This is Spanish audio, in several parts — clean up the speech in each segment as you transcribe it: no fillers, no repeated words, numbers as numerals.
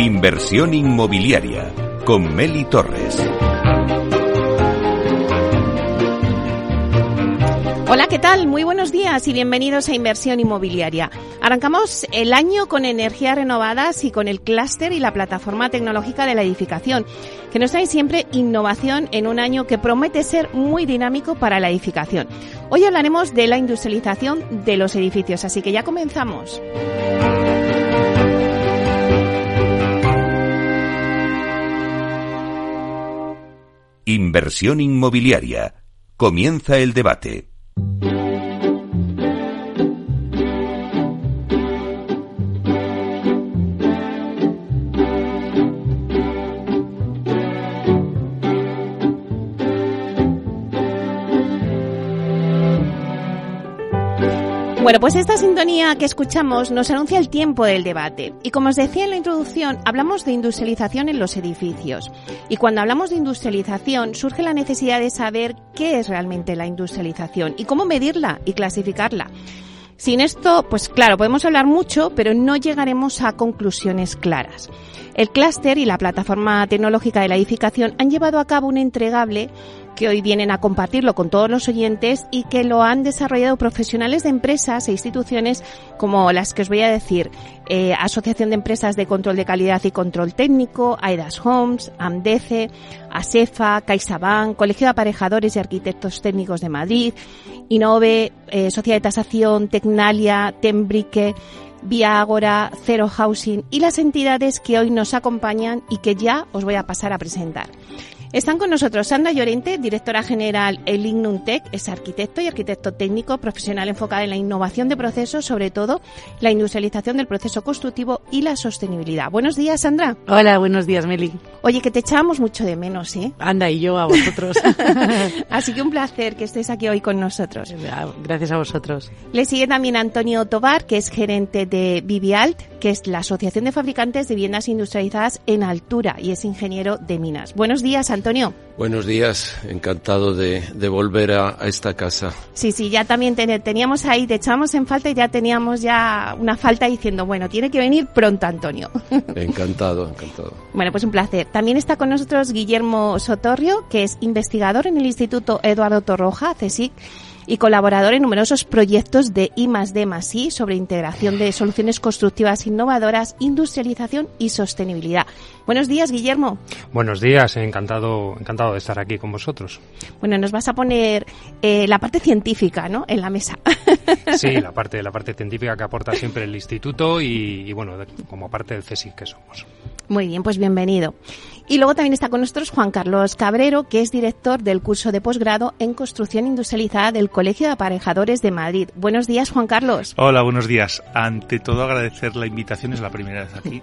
Inversión inmobiliaria con Meli Torres. Hola, ¿qué tal? Muy buenos días y bienvenidos a Inversión Inmobiliaria. Arrancamos el año con energías renovadas y con el clúster y la plataforma tecnológica de la edificación, que nos trae siempre innovación en un año que promete ser muy dinámico para la edificación. Hoy hablaremos de la industrialización de los edificios, así que ya comenzamos. Inversión inmobiliaria. Comienza el debate. Bueno, pues esta sintonía que escuchamos nos anuncia el tiempo del debate. Y como os decía en la introducción, hablamos de industrialización en los edificios. Y cuando hablamos de industrialización, surge la necesidad de saber qué es realmente la industrialización y cómo medirla y clasificarla. Sin esto, pues claro, podemos hablar mucho, pero no llegaremos a conclusiones claras. El clúster y la plataforma tecnológica de la edificación han llevado a cabo un entregable que hoy vienen a compartirlo con todos los oyentes y que lo han desarrollado profesionales de empresas e instituciones como las que os voy a decir: Asociación de Empresas de Control de Calidad y Control Técnico, Aidas Homes, AMDECE, ASEFA, CaixaBank, Colegio de Aparejadores y Arquitectos Técnicos de Madrid, Innove, Sociedad de Tasación, Tecnalia, Tembrique, Vía Ágora, Zero Housing y las entidades que hoy nos acompañan y que ya os voy a pasar a presentar. Están con nosotros Sandra Llorente, directora general en Ignuntec, es arquitecto y arquitecto técnico, profesional enfocada en la innovación de procesos, sobre todo la industrialización del proceso constructivo y la sostenibilidad. Buenos días, Sandra. Hola, buenos días, Meli. Oye, que te echábamos mucho de menos, ¿eh? Anda, y yo a vosotros. Así que un placer que estés aquí hoy con nosotros. Gracias a vosotros. Le sigue también Antonio Tobar, que es gerente de Vivialt, que es la Asociación de Fabricantes de Viviendas Industrializadas en Altura, y es ingeniero de minas. Buenos días, Antonio. Buenos días, encantado de volver a esta casa. Sí, ya también teníamos ahí, te echábamos en falta y ya teníamos una falta diciendo, bueno, tiene que venir pronto, Antonio. Encantado. Bueno, pues un placer. También está con nosotros Guillermo Sotorrio, que es investigador en el Instituto Eduardo Torroja, CSIC, y colaborador en numerosos proyectos de I+D+I sobre integración de soluciones constructivas innovadoras, industrialización y sostenibilidad. Buenos días, Guillermo. Buenos días, encantado de estar aquí con vosotros. Bueno, nos vas a poner la parte científica, ¿no?, en la mesa. Sí, la parte científica que aporta siempre el instituto y bueno, como parte del CSIC que somos. Muy bien, pues bienvenido. Y luego también está con nosotros Juan Carlos Cabrero, que es director del curso de posgrado en Construcción Industrializada del Colegio de Aparejadores de Madrid. Buenos días, Juan Carlos. Hola, buenos días. Ante todo, agradecer la invitación, es la primera vez aquí.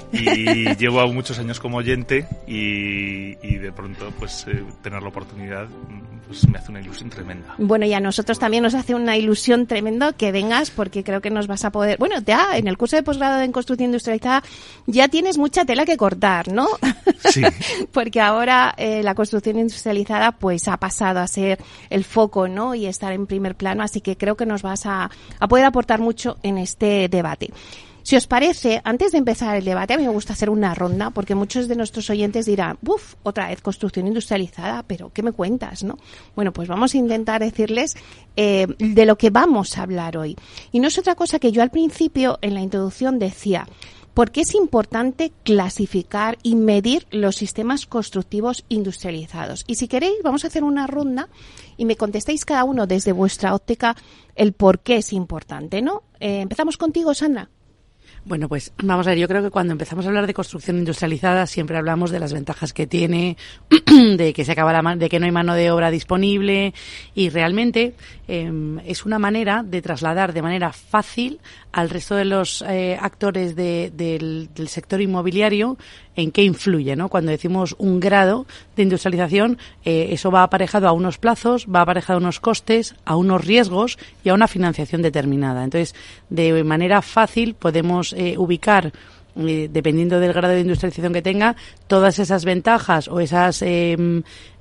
Y llevo muchos años como oyente y de pronto pues tener la oportunidad pues me hace una ilusión tremenda. Bueno, y a nosotros también nos hace una ilusión tremenda que vengas, porque creo que nos vas a poder... Bueno, ya en el curso de posgrado en Construcción Industrializada ya tienes mucha tela que cortar, ¿no? Sí. Porque ahora la construcción industrializada pues ha pasado a ser el foco, ¿no?, y estar en primer plano, así que creo que nos vas a poder aportar mucho en este debate. Si os parece, antes de empezar el debate, a mí me gusta hacer una ronda, porque muchos de nuestros oyentes dirán, otra vez construcción industrializada, pero ¿qué me cuentas, no? Bueno, pues vamos a intentar decirles de lo que vamos a hablar hoy. Y no es otra cosa que yo al principio, en la introducción, decía, ¿por qué es importante clasificar y medir los sistemas constructivos industrializados? Y si queréis, vamos a hacer una ronda y me contestáis cada uno desde vuestra óptica el por qué es importante, ¿no? Empezamos contigo, Sandra. Bueno, pues vamos a ver, yo creo que cuando empezamos a hablar de construcción industrializada siempre hablamos de las ventajas que tiene, de que se acaba de que no hay mano de obra disponible, y realmente es una manera de trasladar de manera fácil al resto de los actores del sector inmobiliario en qué influye, ¿no? Cuando decimos un grado de industrialización, eso va aparejado a unos plazos, va aparejado a unos costes, a unos riesgos y a una financiación determinada. Entonces, de manera fácil podemos ubicar, dependiendo del grado de industrialización que tenga, todas esas ventajas o esas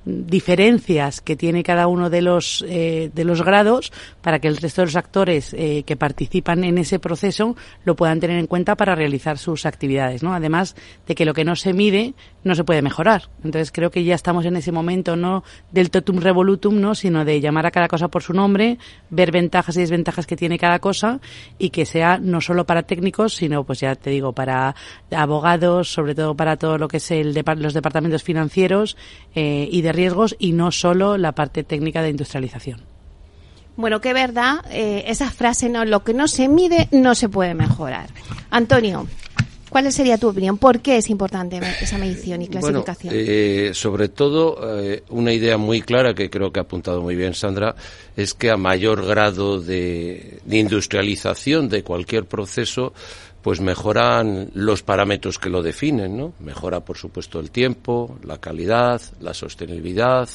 diferencias que tiene cada uno de los grados para que el resto de los actores que participan en ese proceso lo puedan tener en cuenta para realizar sus actividades, ¿no? Además de que lo que no se mide no se puede mejorar. Entonces creo que ya estamos en ese momento no del totum revolutum, ¿no? Sino de llamar a cada cosa por su nombre, ver ventajas y desventajas que tiene cada cosa y que sea no solo para técnicos, sino pues ya te digo para abogados, sobre todo para todo lo que es los departamentos financieros y de riesgos, y no solo la parte técnica de industrialización. Bueno, qué verdad, esa frase, no, lo que no se mide no se puede mejorar. Antonio, ¿cuál sería tu opinión? ¿Por qué es importante esa medición y clasificación? Bueno, sobre todo, una idea muy clara que creo que ha apuntado muy bien Sandra, es que a mayor grado de industrialización de cualquier proceso, pues mejoran los parámetros que lo definen, ¿no? Mejora, por supuesto, el tiempo, la calidad, la sostenibilidad,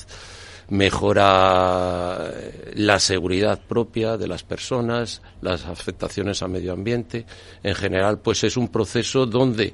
mejora la seguridad propia de las personas, las afectaciones al medio ambiente. En general, pues es un proceso donde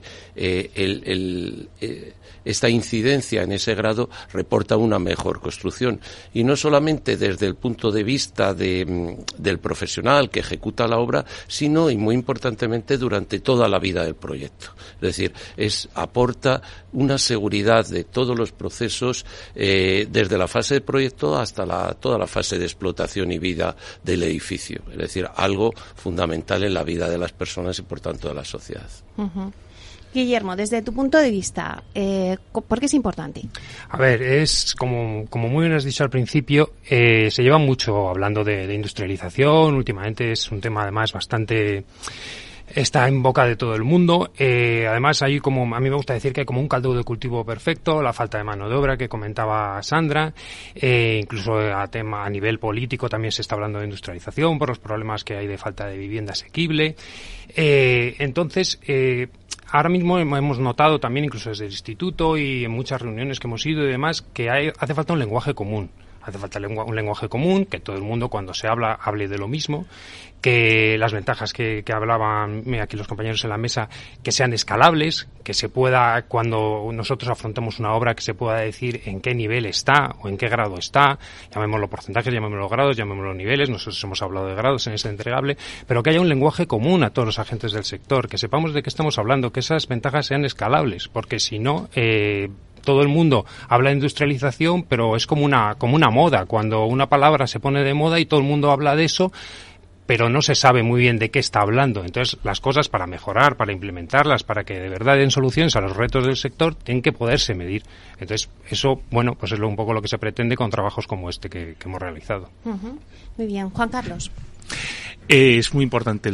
esta incidencia en ese grado reporta una mejor construcción. Y no solamente desde el punto de vista del profesional que ejecuta la obra, sino, y muy importantemente, durante toda la vida del proyecto. Es decir, aporta una seguridad de todos los procesos, desde la fase de proyecto hasta toda la fase de explotación y vida del edificio. Es decir, algo fundamental en la vida de las personas y, por tanto, de la sociedad. Uh-huh. Guillermo, desde tu punto de vista, ¿por qué es importante? A ver, es como muy bien has dicho al principio, se lleva mucho hablando de industrialización. Últimamente es un tema además bastante... Está en boca de todo el mundo. Además, hay como, a mí me gusta decir que hay como un caldo de cultivo perfecto, la falta de mano de obra que comentaba Sandra, incluso a nivel político también se está hablando de industrialización por los problemas que hay de falta de vivienda asequible. Entonces, ahora mismo hemos notado también, incluso desde el instituto y en muchas reuniones que hemos ido y demás, que hace falta un lenguaje común. Hace falta un lenguaje común, que todo el mundo cuando se hable de lo mismo, que las ventajas que hablaban aquí los compañeros en la mesa, que sean escalables, que se pueda, cuando nosotros afrontemos una obra, que se pueda decir en qué nivel está o en qué grado está, llamémoslo porcentajes, llamémoslo grados, llamémoslo niveles, nosotros hemos hablado de grados en este entregable, pero que haya un lenguaje común a todos los agentes del sector, que sepamos de qué estamos hablando, que esas ventajas sean escalables, porque si no, todo el mundo habla de industrialización, pero es como una moda, cuando una palabra se pone de moda y todo el mundo habla de eso, pero no se sabe muy bien de qué está hablando. Entonces, las cosas para mejorar, para implementarlas, para que de verdad den soluciones a los retos del sector, tienen que poderse medir. Entonces, eso, bueno, pues es un poco lo que se pretende con trabajos como este que hemos realizado. Uh-huh. Muy bien. Juan Carlos. Es muy importante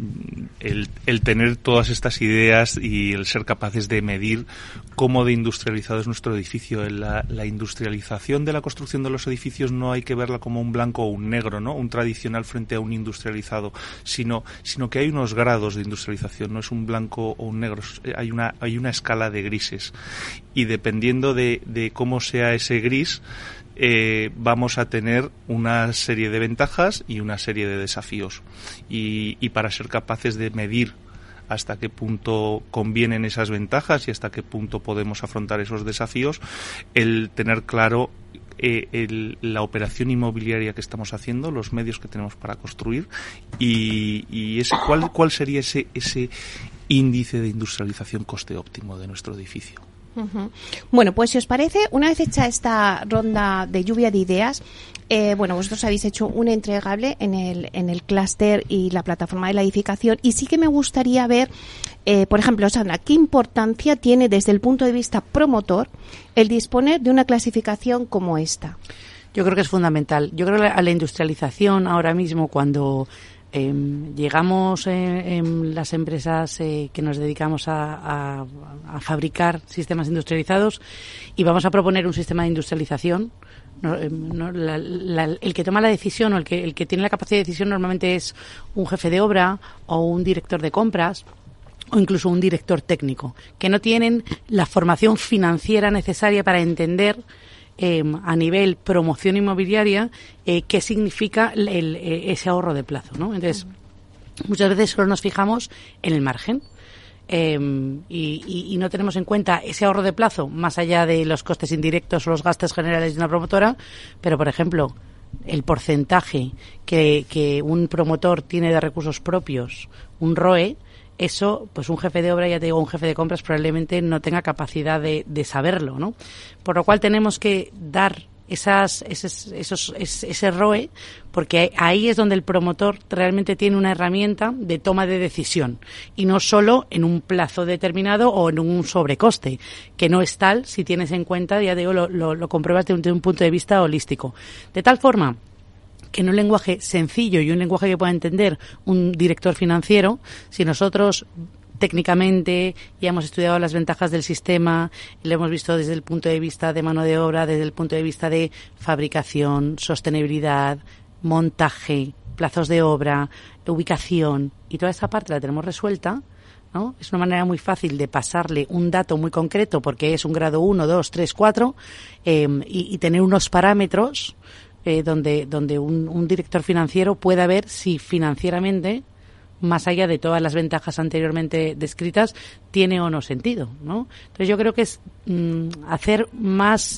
el tener todas estas ideas y el ser capaces de medir cómo de industrializado es nuestro edificio. La industrialización de la construcción de los edificios no hay que verla como un blanco o un negro, ¿no? Un tradicional frente a un industrializado, sino que hay unos grados de industrialización, no es un blanco o un negro, hay una escala de grises. Y dependiendo de cómo sea ese gris, vamos a tener una serie de ventajas y una serie de desafíos, y para ser capaces de medir hasta qué punto convienen esas ventajas y hasta qué punto podemos afrontar esos desafíos, el tener claro la operación inmobiliaria que estamos haciendo, los medios que tenemos para construir y cuál sería ese índice de industrialización coste óptimo de nuestro edificio. Uh-huh. Bueno, pues si os parece, una vez hecha esta ronda de lluvia de ideas, vosotros habéis hecho un entregable en el clúster y la plataforma de la edificación, y sí que me gustaría ver, por ejemplo, Sandra, ¿qué importancia tiene desde el punto de vista promotor el disponer de una clasificación como esta? Yo creo que es fundamental. Yo creo que a la industrialización ahora mismo, cuando llegamos en las empresas que nos dedicamos a fabricar sistemas industrializados y vamos a proponer un sistema de industrialización, el que toma la decisión o el que tiene la capacidad de decisión normalmente es un jefe de obra o un director de compras o incluso un director técnico, que no tienen la formación financiera necesaria para entender a nivel promoción inmobiliaria qué significa ese ahorro de plazo, ¿no? Entonces, muchas veces solo nos fijamos en el margen. y no tenemos en cuenta ese ahorro de plazo, más allá de los costes indirectos o los gastos generales de una promotora, pero, por ejemplo, el porcentaje que un promotor tiene de recursos propios, un ROE, eso, pues un jefe de obra, ya te digo, un jefe de compras probablemente no tenga capacidad de saberlo, ¿no? Por lo cual tenemos que dar ese ROE, porque ahí es donde el promotor realmente tiene una herramienta de toma de decisión y no solo en un plazo determinado o en un sobrecoste, que no es tal si tienes en cuenta, ya digo, lo compruebas desde un punto de vista holístico. De tal forma que en un lenguaje sencillo y un lenguaje que pueda entender un director financiero, si nosotros técnicamente ya hemos estudiado las ventajas del sistema, lo hemos visto desde el punto de vista de mano de obra, desde el punto de vista de fabricación, sostenibilidad, montaje, plazos de obra, ubicación, y toda esa parte la tenemos resuelta, ¿no? Es una manera muy fácil de pasarle un dato muy concreto, porque es un grado 1, 2, 3, 4, y tener unos parámetros donde un director financiero pueda ver si financieramente, más allá de todas las ventajas anteriormente descritas, tiene o no sentido, ¿no? Entonces yo creo que es hacer más,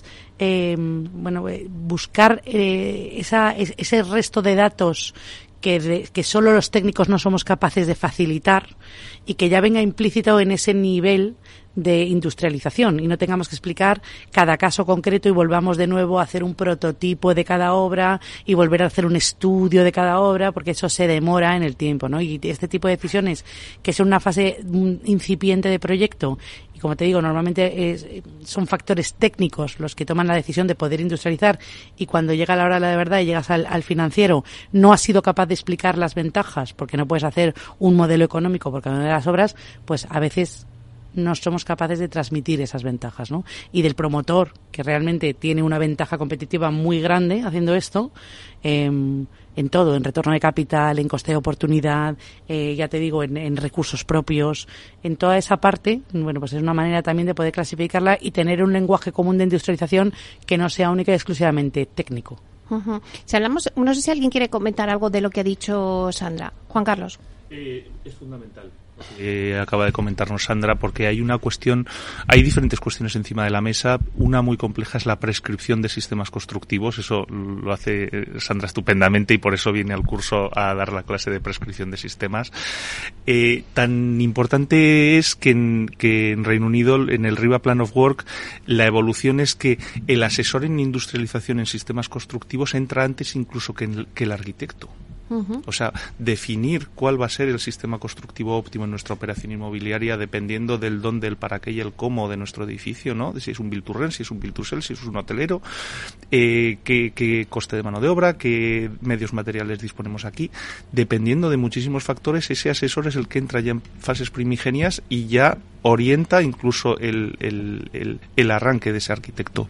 buscar ese resto de datos que solo los técnicos no somos capaces de facilitar y que ya venga implícito en ese nivel de industrialización y no tengamos que explicar cada caso concreto y volvamos de nuevo a hacer un prototipo de cada obra y volver a hacer un estudio de cada obra, porque eso se demora en el tiempo, ¿no? Y este tipo de decisiones que son una fase incipiente de proyecto, y como te digo, normalmente son factores técnicos los que toman la decisión de poder industrializar, y cuando llega la hora de la verdad y llegas al financiero, no has sido capaz de explicar las ventajas porque no puedes hacer un modelo económico por cada una de las obras, pues a veces no somos capaces de transmitir esas ventajas, ¿no? Y del promotor, que realmente tiene una ventaja competitiva muy grande haciendo esto, en todo, en retorno de capital, en coste de oportunidad, ya te digo, en recursos propios, en toda esa parte, bueno, pues es una manera también de poder clasificarla y tener un lenguaje común de industrialización que no sea única y exclusivamente técnico. Uh-huh. Si hablamos, no sé si alguien quiere comentar algo de lo que ha dicho Sandra. Juan Carlos. Es fundamental. Acaba de comentarnos Sandra, porque hay diferentes cuestiones encima de la mesa. Una muy compleja es la prescripción de sistemas constructivos. Eso lo hace Sandra estupendamente y por eso viene al curso a dar la clase de prescripción de sistemas. Tan importante es que en Reino Unido, en el RIBA Plan of Work, la evolución es que el asesor en industrialización en sistemas constructivos entra antes incluso que el arquitecto. Uh-huh. O sea, definir cuál va a ser el sistema constructivo óptimo en nuestra operación inmobiliaria dependiendo del dónde, el para qué y el cómo de nuestro edificio, ¿no? De si es un build to rent, si es un build to sell, si es un hotelero, qué coste de mano de obra, qué medios materiales disponemos aquí. Dependiendo de muchísimos factores, ese asesor es el que entra ya en fases primigenias y ya orienta incluso el arranque de ese arquitecto.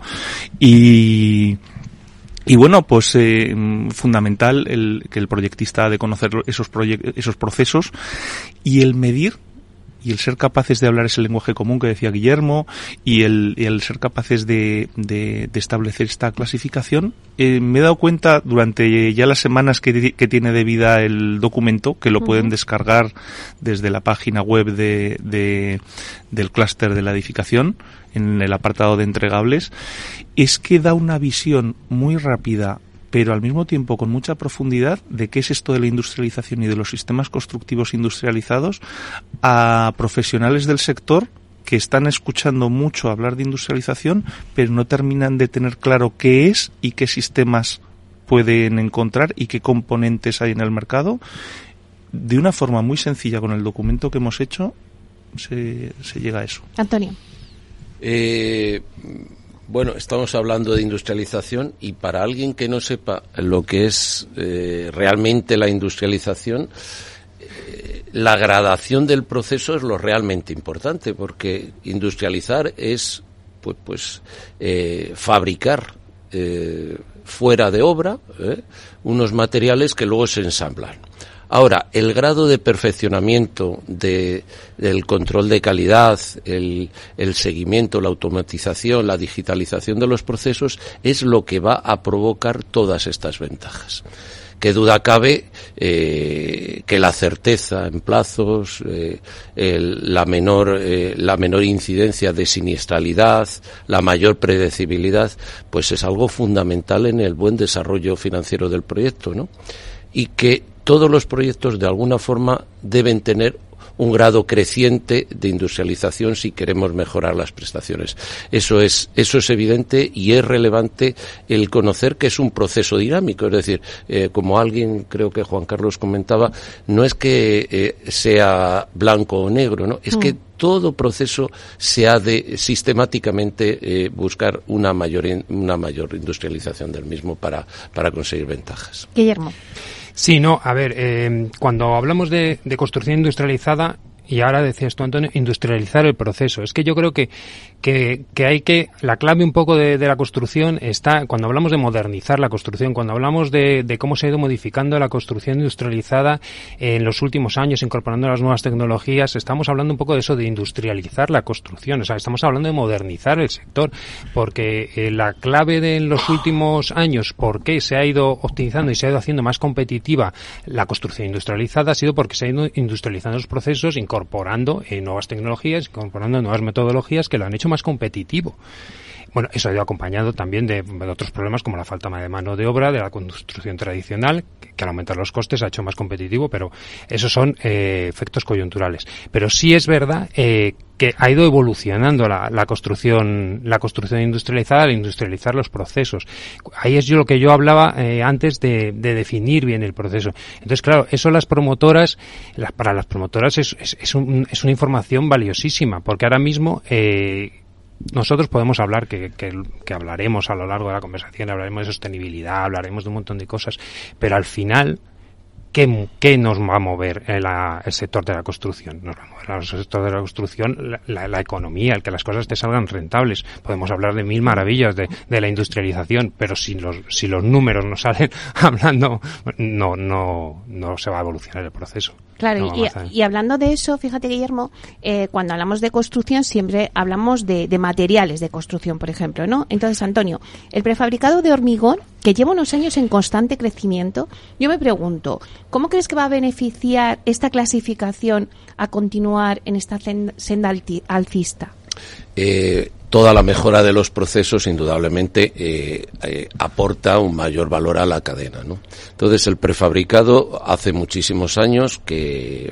Y bueno, pues fundamental que el proyectista ha de conocer esos procesos y el medir y el ser capaces de hablar ese lenguaje común que decía Guillermo y el ser capaces de establecer esta clasificación. Me he dado cuenta durante ya las semanas que tiene de vida el documento, que lo pueden descargar desde la página web del clúster de la edificación, en el apartado de entregables, es que da una visión muy rápida, pero al mismo tiempo con mucha profundidad, de qué es esto de la industrialización y de los sistemas constructivos industrializados a profesionales del sector que están escuchando mucho hablar de industrialización, pero no terminan de tener claro qué es y qué sistemas pueden encontrar y qué componentes hay en el mercado. De una forma muy sencilla, con el documento que hemos hecho, se llega a eso. Antonio. Bueno, estamos hablando de industrialización y para alguien que no sepa lo que es realmente la industrialización, la gradación del proceso es lo realmente importante, porque industrializar es fabricar fuera de obra unos materiales que luego se ensamblan. Ahora, el grado de perfeccionamiento del control de calidad, el seguimiento, la automatización, la digitalización de los procesos es lo que va a provocar todas estas ventajas. Qué duda cabe que la certeza en plazos, la menor incidencia de siniestralidad, la mayor predecibilidad, pues es algo fundamental en el buen desarrollo financiero del proyecto, ¿no? Y que todos los proyectos de alguna forma deben tener un grado creciente de industrialización si queremos mejorar las prestaciones. Eso es evidente, y es relevante el conocer que es un proceso dinámico. Es decir, como alguien, creo que Juan Carlos comentaba, no es que sea blanco o negro, ¿no? Es que todo proceso se ha de sistemáticamente buscar una mayor industrialización del mismo para conseguir ventajas. Guillermo. Sí, no, a ver, cuando hablamos de construcción industrializada, y ahora decías tú, Antonio, industrializar el proceso. Es que yo creo que hay que, la clave un poco de la construcción está, cuando hablamos de modernizar la construcción, cuando hablamos de cómo se ha ido modificando la construcción industrializada en los últimos años, incorporando las nuevas tecnologías, estamos hablando un poco de eso, de industrializar la construcción. O sea, estamos hablando de modernizar el sector, porque la clave de en los últimos años, por qué se ha ido optimizando y se ha ido haciendo más competitiva la construcción industrializada, ha sido porque se han ido industrializando los procesos, incorporando nuevas tecnologías, incorporando nuevas metodologías que lo han hecho más competitivo. Bueno, eso ha ido acompañado también de otros problemas como la falta de mano de obra de la construcción tradicional, que al aumentar los costes ha hecho más competitivo, pero esos son efectos coyunturales. Pero sí es verdad que ha ido evolucionando la construcción industrializada al industrializar los procesos. Ahí es lo que yo hablaba antes de definir bien el proceso. Entonces, claro, eso las promotoras, para las promotoras es una información valiosísima, porque ahora mismo nosotros podemos hablar, que hablaremos a lo largo de la conversación, hablaremos de sostenibilidad, hablaremos de un montón de cosas, pero al final, ¿qué nos va a mover el sector de la construcción? Nos va a mover el sector de la construcción la economía, el que las cosas te salgan rentables. Podemos hablar de mil maravillas de la industrialización, pero si los números no salen hablando, no se va a evolucionar el proceso. Claro, y hablando de eso, fíjate, Guillermo, cuando hablamos de construcción siempre hablamos de materiales de construcción, por ejemplo, ¿no? Entonces, Antonio, el prefabricado de hormigón, que lleva unos años en constante crecimiento, yo me pregunto, ¿cómo crees que va a beneficiar esta clasificación a continuar en esta senda alcista? Toda la mejora de los procesos indudablemente aporta un mayor valor a la cadena, ¿no? Entonces el prefabricado hace muchísimos años que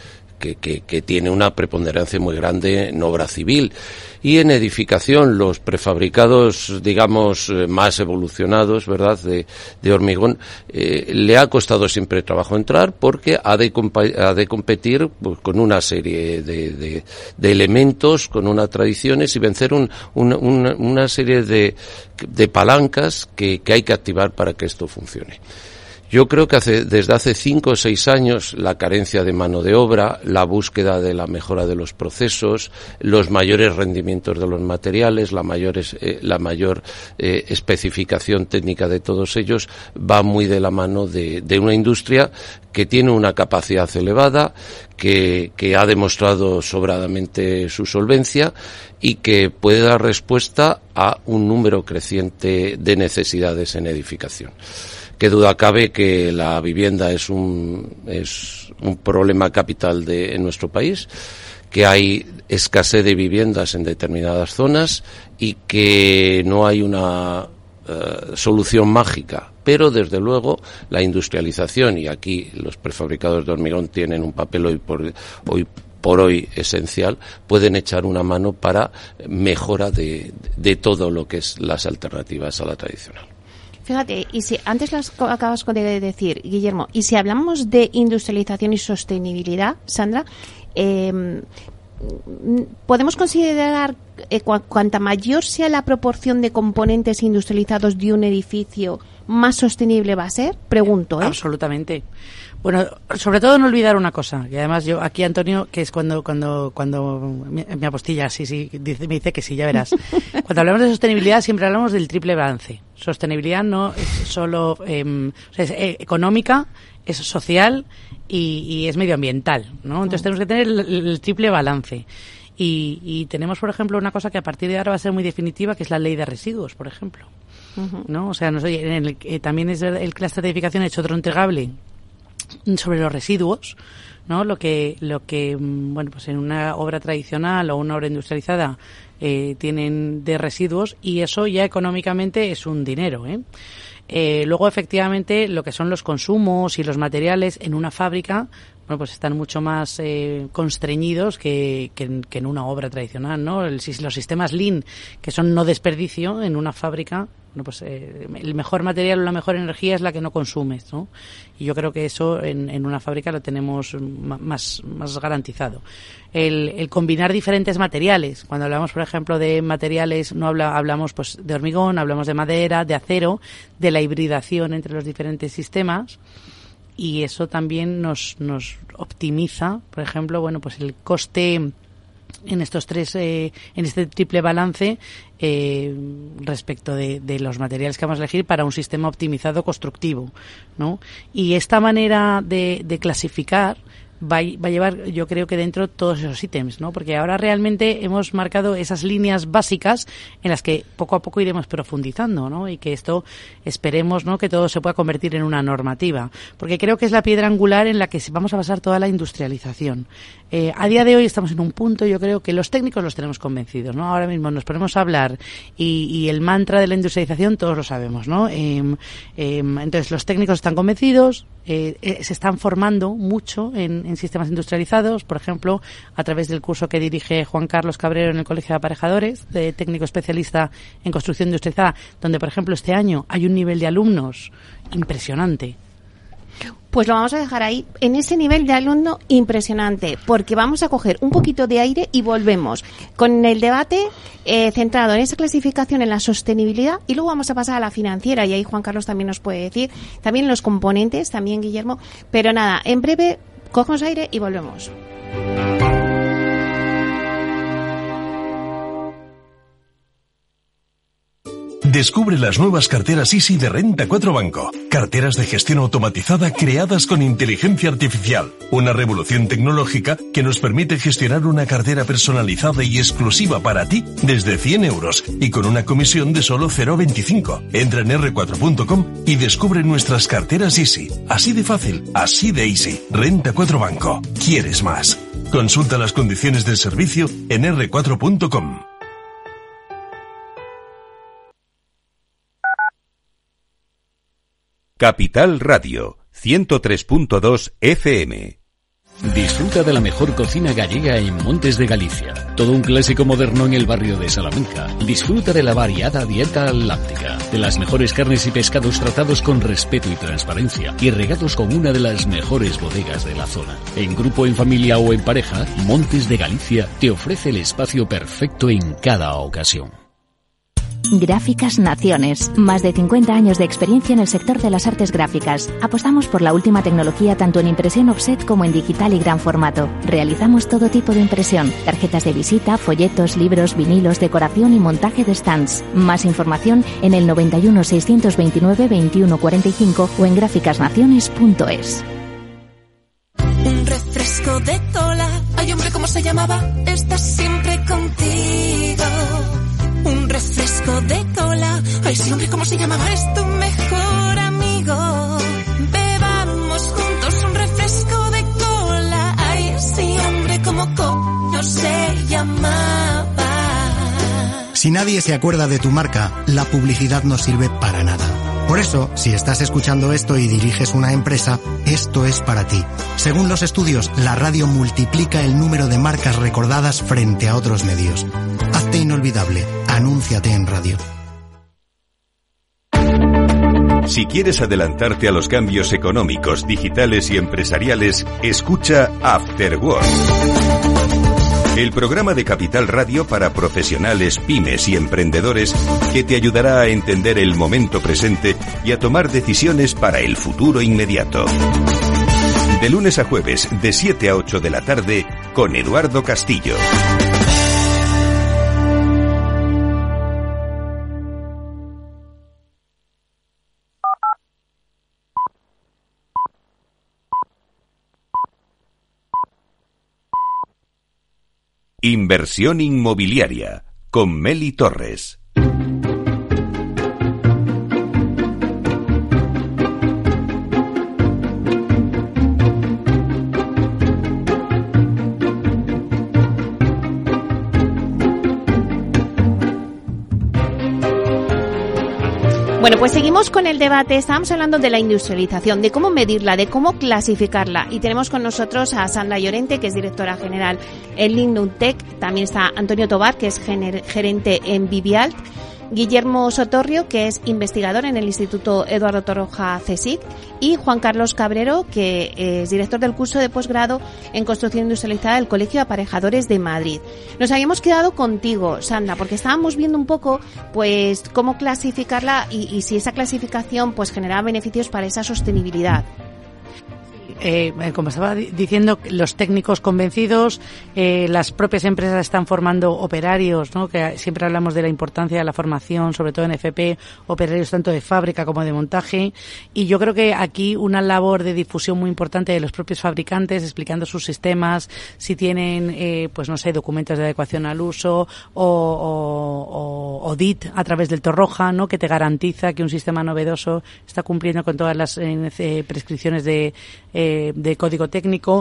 tiene una preponderancia muy grande en obra civil, y en edificación los prefabricados, digamos, más evolucionados, ¿verdad?, de hormigón, le ha costado siempre trabajo entrar, porque ha de competir pues, con una serie de elementos, con unas tradiciones, y vencer una serie de palancas que hay que activar para que esto funcione. Yo creo que desde hace 5 o 6 años la carencia de mano de obra, la búsqueda de la mejora de los procesos, los mayores rendimientos de los materiales, la mayor especificación técnica de todos ellos va muy de la mano de una industria que tiene una capacidad elevada, que ha demostrado sobradamente su solvencia y que puede dar respuesta a un número creciente de necesidades en edificación. Qué duda cabe que la vivienda es un problema capital en nuestro país, que hay escasez de viviendas en determinadas zonas y que no hay una solución mágica, pero desde luego la industrialización, y aquí los prefabricados de hormigón tienen un papel hoy por hoy esencial, pueden echar una mano para mejora de todo lo que es las alternativas a la tradicional. Fíjate, y si antes las acabas de decir, Guillermo, y si hablamos de industrialización y sostenibilidad, Sandra, ¿podemos considerar cuanta mayor sea la proporción de componentes industrializados de un edificio, más sostenible va a ser? Pregunto, ¿eh? Absolutamente. Bueno, sobre todo no olvidar una cosa, que además yo aquí, Antonio, que es cuando mi apostilla, sí, me dice que sí, ya verás. Cuando hablamos de sostenibilidad siempre hablamos del triple balance. Sostenibilidad no es solo es económica, es social y es medioambiental, ¿no? Entonces tenemos que tener el triple balance. Y tenemos, por ejemplo, una cosa que a partir de ahora va a ser muy definitiva, que es la ley de residuos, por ejemplo. ¿no? O sea, también es la estratificación ha hecho otro entregable sobre los residuos, ¿no? Lo que bueno, pues en una obra tradicional o una obra industrializada tienen de residuos, y eso ya económicamente es un dinero, luego, efectivamente, lo que son los consumos y los materiales en una fábrica, bueno, pues están mucho más constreñidos que en una obra tradicional, ¿no? Los sistemas Lean, que son no desperdicio en una fábrica, bueno, pues el mejor material o la mejor energía es la que no consumes, ¿no? Y yo creo que eso en una fábrica lo tenemos más garantizado. El combinar diferentes materiales. Cuando hablamos, por ejemplo, de materiales, hablamos pues de hormigón, hablamos de madera, de acero, de la hibridación entre los diferentes sistemas. Y eso también nos optimiza, por ejemplo, bueno, pues el coste en estos en este triple balance respecto de los materiales que vamos a elegir para un sistema optimizado constructivo, ¿no? Y esta manera de clasificar va a llevar, yo creo que dentro todos esos ítems, ¿no? Porque ahora realmente hemos marcado esas líneas básicas en las que poco a poco iremos profundizando, ¿no? Y que esto esperemos, ¿no?, que todo se pueda convertir en una normativa, porque creo que es la piedra angular en la que vamos a basar toda la industrialización. A día de hoy estamos en un punto, yo creo que los técnicos los tenemos convencidos, ¿no? Ahora mismo nos ponemos a hablar y el mantra de la industrialización todos lo sabemos, ¿no? Entonces los técnicos están convencidos, se están formando mucho en sistemas industrializados, por ejemplo, a través del curso que dirige Juan Carlos Cabrero en el Colegio de Aparejadores, de técnico especialista en construcción industrializada, donde, por ejemplo, este año hay un nivel de alumnos impresionante. Pues lo vamos a dejar ahí, en ese nivel de alumno impresionante, porque vamos a coger un poquito de aire y volvemos con el debate centrado en esa clasificación, en la sostenibilidad, y luego vamos a pasar a la financiera, y ahí Juan Carlos también nos puede decir, también los componentes, también Guillermo, pero nada, en breve cogemos aire y volvemos. Descubre las nuevas carteras Easy de Renta 4 Banco. Carteras de gestión automatizada creadas con inteligencia artificial. Una revolución tecnológica que nos permite gestionar una cartera personalizada y exclusiva para ti desde 100 euros y con una comisión de solo 0,25. Entra en r4.com y descubre nuestras carteras Easy. Así de fácil, así de easy. Renta 4 Banco. ¿Quieres más? Consulta las condiciones del servicio en r4.com. Capital Radio, 103.2 FM. Disfruta de la mejor cocina gallega en Montes de Galicia. Todo un clásico moderno en el barrio de Salamanca. Disfruta de la variada dieta atlántica, de las mejores carnes y pescados tratados con respeto y transparencia y regados con una de las mejores bodegas de la zona. En grupo, en familia o en pareja, Montes de Galicia te ofrece el espacio perfecto en cada ocasión. Gráficas Naciones. Más de 50 años de experiencia en el sector de las artes gráficas. Apostamos por la última tecnología tanto en impresión offset como en digital y gran formato. Realizamos todo tipo de impresión. Tarjetas de visita, folletos, libros, vinilos, decoración y montaje de stands. Más información en el 91 629 21 45 o en gráficasnaciones.es. Un refresco de cola. Ay, hombre, ¿cómo se llamaba? Está siempre contigo. Un refresco de cola. Ay, sí, hombre, ¿cómo se llamaba? Es tu mejor amigo. Bebamos juntos un refresco de cola. Ay, sí, hombre, ¿cómo coño se llamaba? Si nadie se acuerda de tu marca, la publicidad no sirve para nada. Por eso, si estás escuchando esto y diriges una empresa, esto es para ti. Según los estudios, la radio multiplica el número de marcas recordadas frente a otros medios. Hazte inolvidable. Anúnciate en radio. Si quieres adelantarte a los cambios económicos, digitales y empresariales, escucha After Work. El programa de Capital Radio para profesionales, pymes y emprendedores que te ayudará a entender el momento presente y a tomar decisiones para el futuro inmediato. De lunes a jueves, de 7 a 8 de la tarde, con Eduardo Castillo. Inversión inmobiliaria con Meli Torres. Bueno, pues seguimos con el debate. Estábamos hablando de la industrialización, de cómo medirla, de cómo clasificarla. Y tenemos con nosotros a Sandra Llorente, que es directora general en Lignum-Tech. También está Antonio Tobar, que es gerente en Vivialt. Guillermo Sotorrio, que es investigador en el Instituto Eduardo Torroja CSIC, y Juan Carlos Cabrero, que es director del curso de posgrado en Construcción Industrializada del Colegio de Aparejadores de Madrid. Nos habíamos quedado contigo, Sandra, porque estábamos viendo un poco pues cómo clasificarla y si esa clasificación pues generaba beneficios para esa sostenibilidad. Como estaba diciendo, los técnicos convencidos, las propias empresas están formando operarios, ¿no? Que siempre hablamos de la importancia de la formación, sobre todo en FP, operarios tanto de fábrica como de montaje, y yo creo que aquí una labor de difusión muy importante de los propios fabricantes, explicando sus sistemas, si tienen, pues no sé, documentos de adecuación al uso o DIT a través del Torroja, ¿no? Que te garantiza que un sistema novedoso está cumpliendo con todas las prescripciones de código técnico,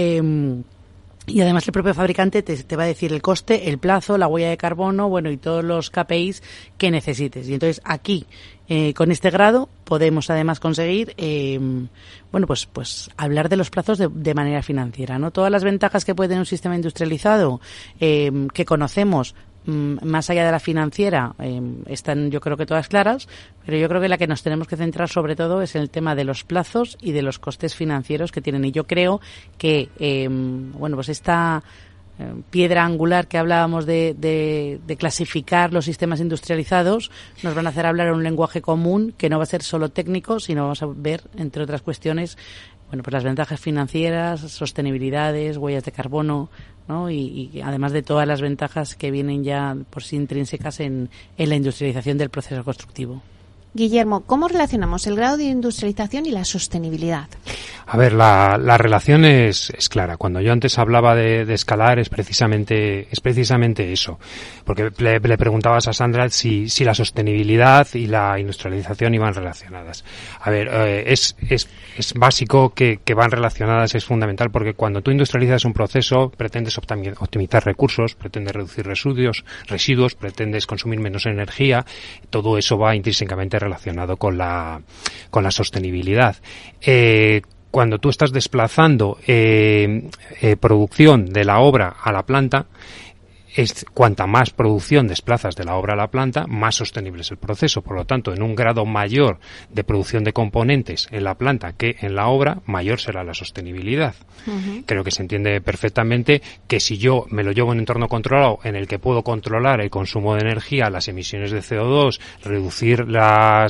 y además el propio fabricante te va a decir el coste, el plazo, la huella de carbono, bueno, y todos los KPIs que necesites. Y entonces aquí, con este grado, podemos además conseguir, bueno, pues hablar de los plazos de manera financiera, ¿no? Todas las ventajas que puede tener un sistema industrializado, que conocemos, más allá de la financiera, están yo creo que todas claras, pero yo creo que la que nos tenemos que centrar sobre todo es en el tema de los plazos y de los costes financieros que tienen. Y yo creo que, bueno, pues esta piedra angular que hablábamos de clasificar los sistemas industrializados nos van a hacer hablar en un lenguaje común que no va a ser solo técnico, sino vamos a ver, entre otras cuestiones, bueno, pues las ventajas financieras, sostenibilidades, huellas de carbono, ¿no? Y además de todas las ventajas que vienen ya por sí intrínsecas en la industrialización del proceso constructivo. Guillermo, ¿cómo relacionamos el grado de industrialización y la sostenibilidad? A ver, la relación es clara. Cuando yo antes hablaba de escalar es precisamente eso. Porque le preguntabas a Sandra si la sostenibilidad y la industrialización iban relacionadas. A ver, es básico que van relacionadas, es fundamental, porque cuando tú industrializas un proceso pretendes optimizar recursos, pretendes reducir residuos, pretendes consumir menos energía. Todo eso va intrínsecamente relacionado con la sostenibilidad. Cuando tú estás desplazando producción de la obra a la planta, cuanta más producción desplazas de la obra a la planta, más sostenible es el proceso. Por lo tanto, en un grado mayor de producción de componentes en la planta que en la obra, mayor será la sostenibilidad. Uh-huh. Creo que se entiende perfectamente que si yo me lo llevo en un entorno controlado en el que puedo controlar el consumo de energía, las emisiones de CO2, reducir la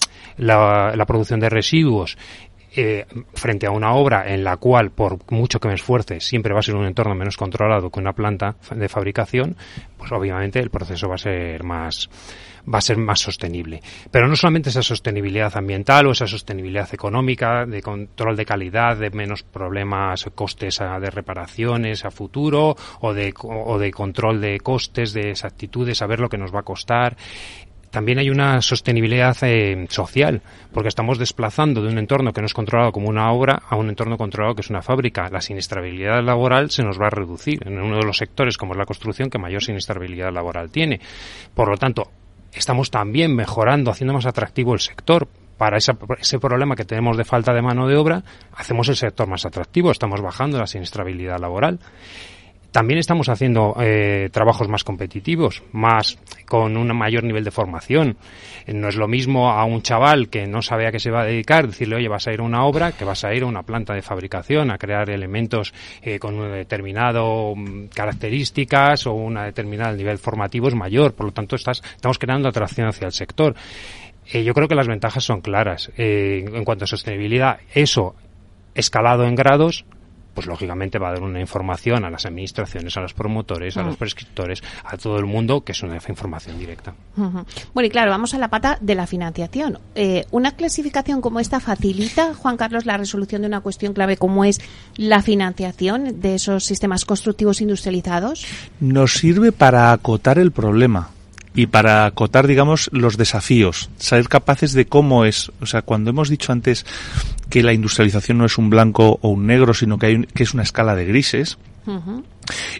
producción de residuos, frente a una obra en la cual, por mucho que me esfuerce, siempre va a ser un entorno menos controlado que una planta de fabricación, pues obviamente el proceso va a ser más sostenible. Pero no solamente esa sostenibilidad ambiental o esa sostenibilidad económica, de control de calidad, de menos problemas, costes de reparaciones a futuro, o de control de costes, de exactitudes, saber lo que nos va a costar. También hay una sostenibilidad social, porque estamos desplazando de un entorno que no es controlado como una obra a un entorno controlado que es una fábrica. La siniestrabilidad laboral se nos va a reducir en uno de los sectores, como es la construcción, que mayor siniestrabilidad laboral tiene. Por lo tanto, estamos también mejorando, haciendo más atractivo el sector. Para ese problema que tenemos de falta de mano de obra, hacemos el sector más atractivo, estamos bajando la siniestrabilidad laboral. También estamos haciendo trabajos más competitivos, con un mayor nivel de formación. No es lo mismo a un chaval que no sabe a qué se va a dedicar, decirle, oye, vas a ir a una obra, que vas a ir a una planta de fabricación, a crear elementos con una determinada características o una determinada nivel formativo es mayor. Por lo tanto, estamos creando atracción hacia el sector. Yo creo que las ventajas son claras. En cuanto a sostenibilidad, eso escalado en grados, pues lógicamente va a dar una información a las administraciones, a los promotores, a los prescriptores, a todo el mundo, que es una información directa. Uh-huh. Bueno, y claro, vamos a la pata de la financiación. ¿Una clasificación como esta facilita, Juan Carlos, la resolución de una cuestión clave como es la financiación de esos sistemas constructivos industrializados? Nos sirve para acotar el problema y para acotar, digamos, los desafíos, ser capaces de cómo es. O sea, cuando hemos dicho antes que la industrialización no es un blanco o un negro, sino que es una escala de grises, uh-huh.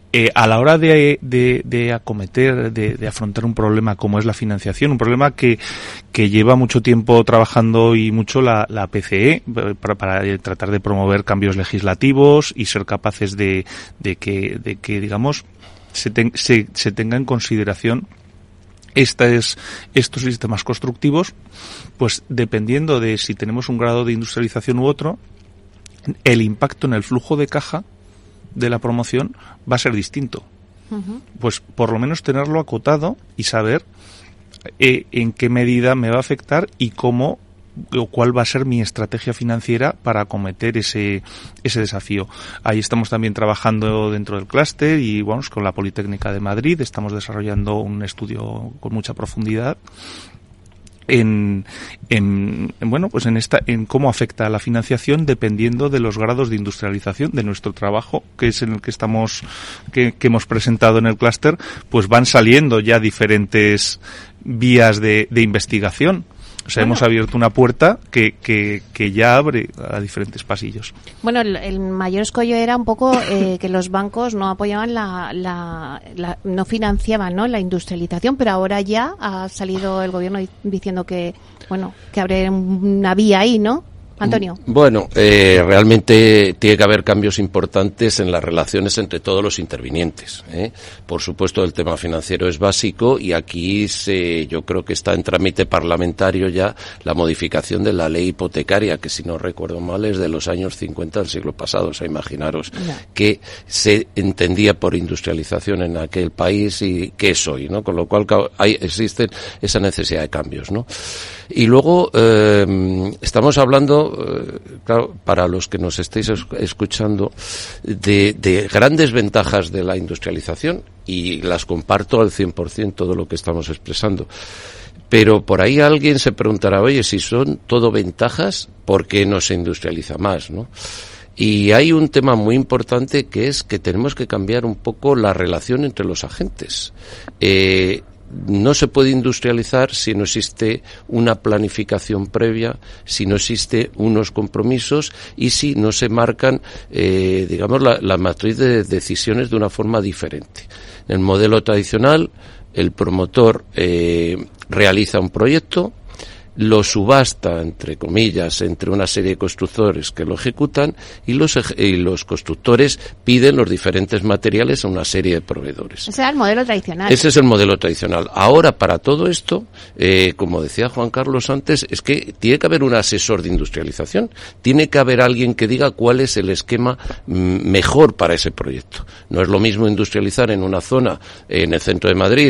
A la hora de acometer, de afrontar un problema como es la financiación, un problema que lleva mucho tiempo trabajando y mucho la PCE para tratar de promover cambios legislativos y ser capaces de que digamos se tenga en consideración estos sistemas constructivos, pues dependiendo de si tenemos un grado de industrialización u otro, el impacto en el flujo de caja de la promoción va a ser distinto. Uh-huh. Pues por lo menos tenerlo acotado y saber en qué medida me va a afectar y cómo o cuál va a ser mi estrategia financiera para acometer ese desafío. Ahí estamos también trabajando dentro del clúster y vamos con la Politécnica de Madrid, estamos desarrollando un estudio con mucha profundidad en cómo afecta la financiación dependiendo de los grados de industrialización de nuestro trabajo, que es en el que hemos presentado en el clúster. Pues van saliendo ya diferentes vías de investigación. O sea, hemos abierto una puerta que ya abre a diferentes pasillos. Bueno, el mayor escollo era un poco que los bancos no apoyaban no financiaban, ¿no?, la industrialización, pero ahora ya ha salido el gobierno diciendo que abre una vía ahí, ¿no? Antonio. Bueno, realmente tiene que haber cambios importantes en las relaciones entre todos los intervinientes, ¿eh? Por supuesto, el tema financiero es básico y aquí yo creo que está en trámite parlamentario ya la modificación de la ley hipotecaria, que si no recuerdo mal es de los años 50 del siglo pasado. O sea, imaginaros que se entendía por industrialización en aquel país y qué es hoy, ¿no? Con lo cual existe esa necesidad de cambios, ¿no? Y luego estamos hablando, claro, para los que nos estéis escuchando, de grandes ventajas de la industrialización, y las comparto al 100% todo lo que estamos expresando. Pero por ahí alguien se preguntará, oye, si son todo ventajas, ¿por qué no se industrializa más, no? Y hay un tema muy importante que es que tenemos que cambiar un poco la relación entre los agentes. No se puede industrializar si no existe una planificación previa, si no existe unos compromisos y si no se marcan, digamos, la matriz de decisiones de una forma diferente. En el modelo tradicional, el promotor realiza un proyecto, lo subasta, entre comillas, entre una serie de constructores que lo ejecutan y los constructores piden los diferentes materiales a una serie de proveedores. Ese era el modelo tradicional. Ese es el modelo tradicional. Ahora, para todo esto, como decía Juan Carlos antes, es que tiene que haber un asesor de industrialización. Tiene que haber alguien que diga cuál es el esquema mejor para ese proyecto. No es lo mismo industrializar en una zona, en el centro de Madrid,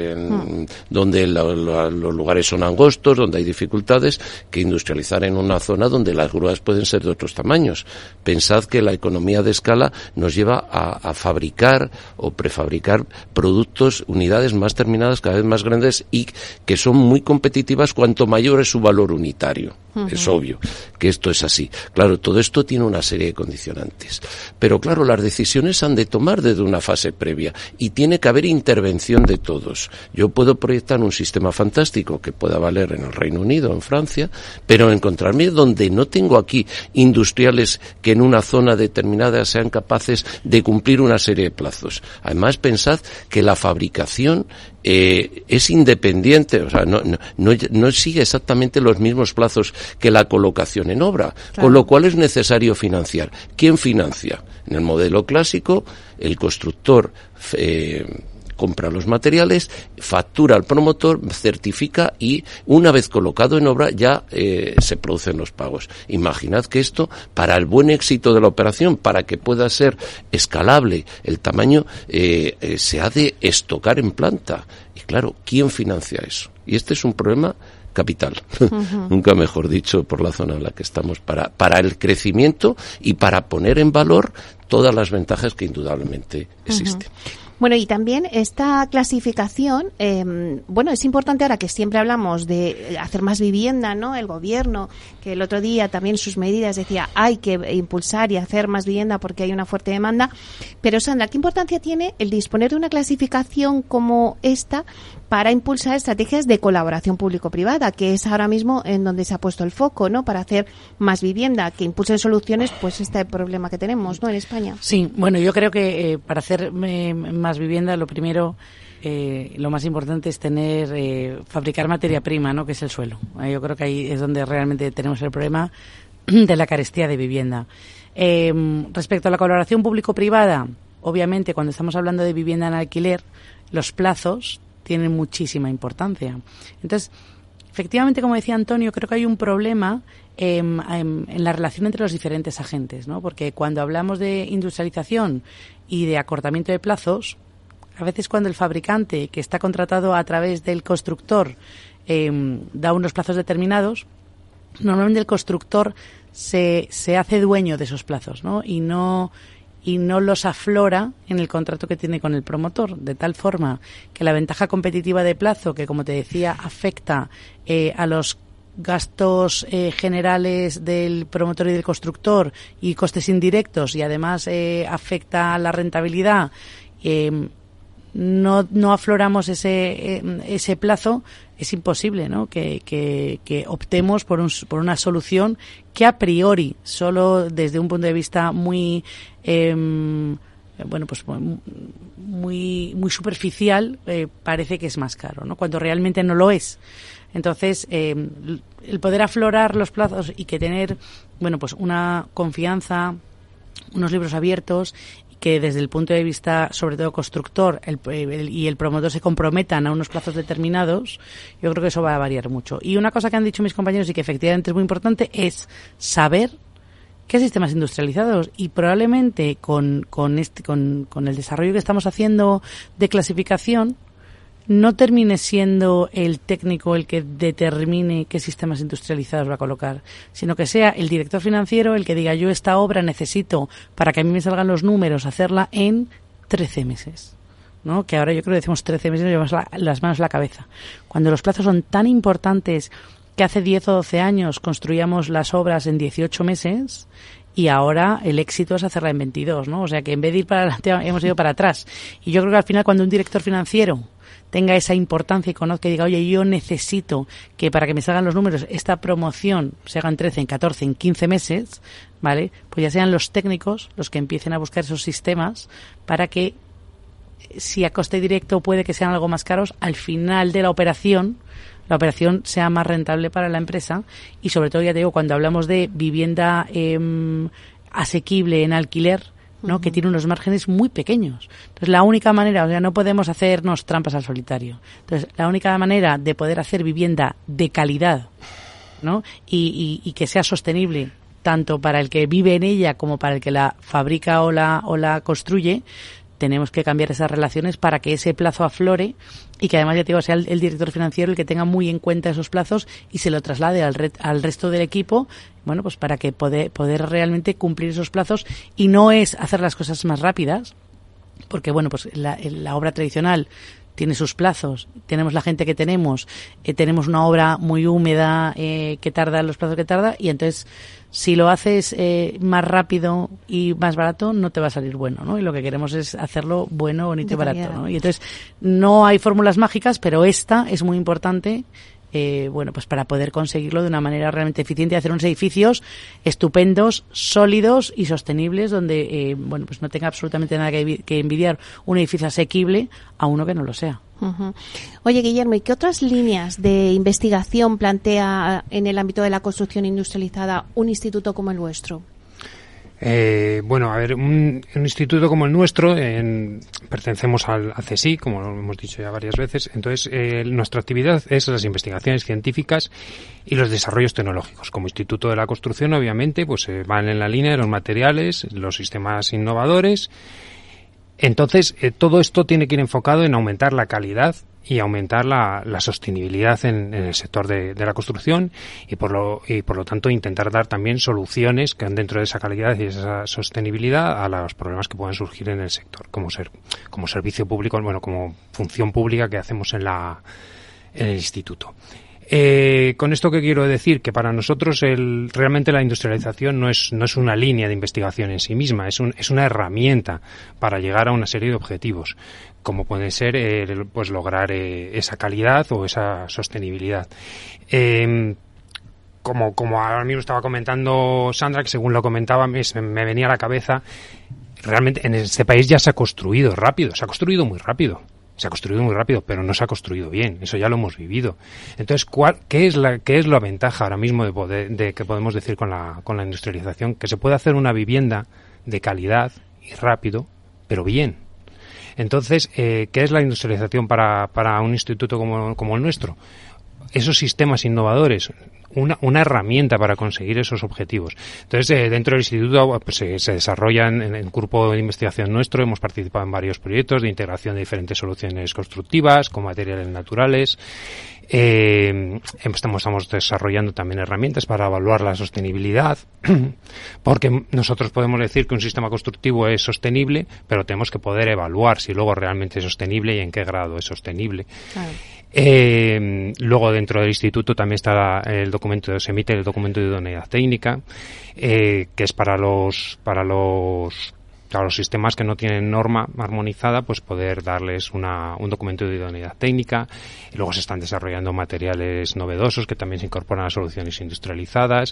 donde los lugares son angostos, donde hay dificultades, que industrializar en una zona donde las grúas pueden ser de otros tamaños. Pensad que la economía de escala nos lleva a fabricar o prefabricar productos, unidades más terminadas, cada vez más grandes y que son muy competitivas cuanto mayor es su valor unitario. Uh-huh. Es obvio que esto es así. Claro, todo esto tiene una serie de condicionantes. Pero claro, las decisiones han de tomar desde una fase previa y tiene que haber intervención de todos. Yo puedo proyectar un sistema fantástico que pueda valer en el Reino Unido, en Francia, pero encontrarme donde no tengo aquí industriales que en una zona determinada sean capaces de cumplir una serie de plazos. Además, pensad que la fabricación es independiente, o sea, no sigue exactamente los mismos plazos que la colocación en obra, claro. Con lo cual es necesario financiar. ¿Quién financia? En el modelo clásico, el constructor compra los materiales, factura al promotor, certifica y una vez colocado en obra ya se producen los pagos. Imaginad que esto, para el buen éxito de la operación, para que pueda ser escalable el tamaño, se ha de estocar en planta. Y claro, ¿quién financia eso? Y este es un problema capital, uh-huh. Nunca mejor dicho, por la zona en la que estamos, para el crecimiento y para poner en valor todas las ventajas que indudablemente existen. Uh-huh. Bueno, y también esta clasificación, es importante ahora que siempre hablamos de hacer más vivienda, ¿no? El gobierno, que el otro día también sus medidas decía hay que impulsar y hacer más vivienda porque hay una fuerte demanda. Pero, Sandra, ¿qué importancia tiene el disponer de una clasificación como esta para impulsar estrategias de colaboración público-privada, que es ahora mismo en donde se ha puesto el foco, ¿no? Para hacer más vivienda, que impulsen soluciones, pues este problema que tenemos, ¿no? En España. Sí, bueno, yo creo que para hacer más vivienda, lo primero, lo más importante es fabricar materia prima, ¿no? Que es el suelo. Yo creo que ahí es donde realmente tenemos el problema de la carestía de vivienda. Respecto a la colaboración público-privada, obviamente, cuando estamos hablando de vivienda en alquiler, los plazos tienen muchísima importancia. Entonces, efectivamente, como decía Antonio, creo que hay un problema en la relación entre los diferentes agentes, ¿no? Porque cuando hablamos de industrialización y de acortamiento de plazos, a veces cuando el fabricante, que está contratado a través del constructor, da unos plazos determinados, normalmente el constructor se hace dueño de esos plazos, ¿no? Y no los aflora en el contrato que tiene con el promotor, de tal forma que la ventaja competitiva de plazo, que como te decía afecta a los gastos generales del promotor y del constructor y costes indirectos, y además afecta a la rentabilidad, no afloramos ese plazo, es imposible, ¿no? Que optemos por una solución que a priori, solo desde un punto de vista muy muy superficial, parece que es más caro, ¿no? Cuando realmente no lo es. Entonces, el poder aflorar los plazos y que tener, una confianza, unos libros abiertos, que desde el punto de vista, sobre todo constructor, y el promotor se comprometan a unos plazos determinados, yo creo que eso va a variar mucho. Y una cosa que han dicho mis compañeros y que efectivamente es muy importante es saber qué sistemas industrializados, y probablemente con el desarrollo que estamos haciendo de clasificación, no termine siendo el técnico el que determine qué sistemas industrializados va a colocar, sino que sea el director financiero el que diga: yo esta obra necesito, para que a mí me salgan los números, hacerla en 13 meses. ¿No? Que ahora yo creo que decimos 13 meses y nos llevamos las manos a la cabeza. Cuando los plazos son tan importantes, que hace 10 o 12 años construíamos las obras en 18 meses, y ahora el éxito es hacerla en 22, ¿no? O sea que en vez de ir para adelante hemos ido para atrás. Y yo creo que al final, cuando un director financiero tenga esa importancia y conozca y diga: oye, yo necesito que para que me salgan los números esta promoción se haga en 13, en 14, en 15 meses, ¿vale? Pues ya sean los técnicos los que empiecen a buscar esos sistemas para que, si a coste directo puede que sean algo más caros, al final de la operación sea más rentable para la empresa. Y sobre todo, ya te digo, cuando hablamos de vivienda asequible en alquiler, ¿no? Que tiene unos márgenes muy pequeños. Entonces, la única manera, no podemos hacernos trampas al solitario. Entonces, la única manera de poder hacer vivienda de calidad, ¿no? Y que sea sostenible tanto para el que vive en ella como para el que la fabrica o la construye, tenemos que cambiar esas relaciones para que ese plazo aflore, y que además, ya te digo, sea el director financiero el que tenga muy en cuenta esos plazos y se lo traslade al resto del equipo, pues para que poder realmente cumplir esos plazos. Y no es hacer las cosas más rápidas, porque la obra tradicional tiene sus plazos, tenemos la gente que tenemos una obra muy húmeda que tarda los plazos que tarda, y entonces si lo haces más rápido y más barato, no te va a salir bueno, ¿no? Y lo que queremos es hacerlo bueno, bonito y barato, ¿no? Y entonces no hay fórmulas mágicas, pero esta es muy importante, para poder conseguirlo de una manera realmente eficiente y hacer unos edificios estupendos, sólidos y sostenibles, donde no tenga absolutamente nada que envidiar un edificio asequible a uno que no lo sea. Uh-huh. Oye, Guillermo, ¿y qué otras líneas de investigación plantea en el ámbito de la construcción industrializada un instituto como el vuestro? Un instituto como el nuestro, pertenecemos al CSIC, como lo hemos dicho ya varias veces. Entonces, nuestra actividad es las investigaciones científicas y los desarrollos tecnológicos. Como Instituto de la Construcción, obviamente, van en la línea de los materiales, los sistemas innovadores. Entonces, todo esto tiene que ir enfocado en aumentar la calidad y aumentar la sostenibilidad en el sector de la construcción, y por lo tanto intentar dar también soluciones que dentro de esa calidad y esa sostenibilidad a los problemas que puedan surgir en el sector, como servicio público, como función pública que hacemos en el instituto. Con esto, ¿qué quiero decir? Que para nosotros realmente la industrialización no es una línea de investigación en sí misma, es una herramienta para llegar a una serie de objetivos, como puede ser pues lograr esa calidad o esa sostenibilidad. Como ahora mismo estaba comentando Sandra, que según lo comentaba me venía a la cabeza, realmente en este país ya se ha construido rápido, se ha construido muy rápido, pero no se ha construido bien. Eso ya lo hemos vivido. Entonces, ¿qué es la ventaja ahora mismo de que podemos decir con la industrialización? Que se puede hacer una vivienda de calidad y rápido, pero bien. Entonces, ¿qué es la industrialización para un instituto como el nuestro? Esos sistemas innovadores, una herramienta para conseguir esos objetivos. Entonces, dentro del instituto pues, se desarrollan en el grupo de investigación nuestro, hemos participado en varios proyectos de integración de diferentes soluciones constructivas con materiales naturales. Estamos desarrollando también herramientas para evaluar la sostenibilidad, porque nosotros podemos decir que un sistema constructivo es sostenible, pero tenemos que poder evaluar si luego realmente es sostenible y en qué grado es sostenible. Claro. Luego dentro del instituto también está se emite el documento de idoneidad técnica, que es para los sistemas que no tienen norma armonizada, pues poder darles un documento de idoneidad técnica. Y luego se están desarrollando materiales novedosos que también se incorporan a soluciones industrializadas.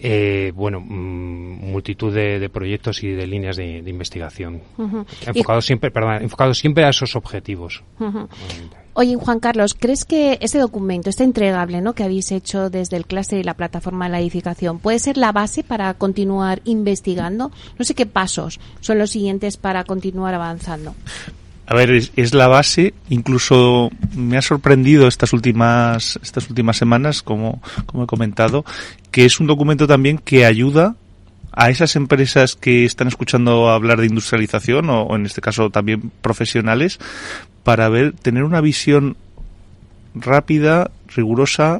Multitud de proyectos y de líneas de investigación. Uh-huh. Enfocados siempre a esos objetivos. Uh-huh. Oye, Juan Carlos, ¿crees que este documento, este entregable, ¿no?, que habéis hecho desde el clúster y la plataforma de la edificación, puede ser la base para continuar investigando? No sé qué pasos son los siguientes para continuar avanzando. A ver, es la base. Incluso me ha sorprendido estas últimas semanas, como he comentado, que es un documento también que ayuda a esas empresas que están escuchando hablar de industrialización, o en este caso también profesionales, para tener una visión rápida, rigurosa,